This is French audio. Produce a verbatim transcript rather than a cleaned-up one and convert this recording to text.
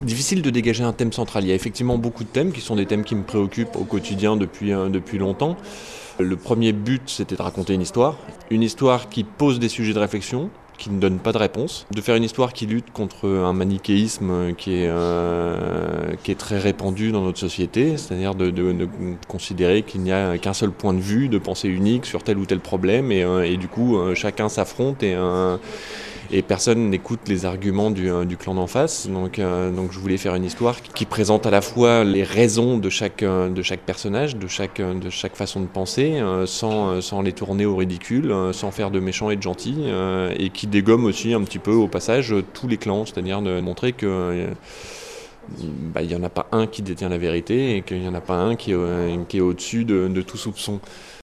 Difficile de dégager un thème central. Il y a effectivement beaucoup de thèmes qui sont des thèmes qui me préoccupent au quotidien depuis, euh, depuis longtemps. Le premier but, c'était de raconter une histoire. Une histoire qui pose des sujets de réflexion, qui ne donne pas de réponse. De faire une histoire qui lutte contre un manichéisme qui est, euh, qui est très répandu dans notre société, c'est-à-dire de, de, de considérer qu'il n'y a qu'un seul point de vue, de pensée unique sur tel ou tel problème, et, euh, et du coup, euh, chacun s'affronte et... Euh, et personne n'écoute les arguments du, euh, du clan d'en face. Donc, euh, donc je voulais faire une histoire qui, qui présente à la fois les raisons de chaque, euh, de chaque personnage, de chaque, euh, de chaque façon de penser, euh, sans, euh, sans les tourner au ridicule, euh, sans faire de méchants et de gentils, euh, et qui dégomme aussi un petit peu au passage euh, tous les clans, c'est-à-dire de montrer que... Euh, bah, il n'y en a pas un qui détient la vérité et qu'il n'y en a pas un qui, euh, qui est au-dessus de, de tout soupçon.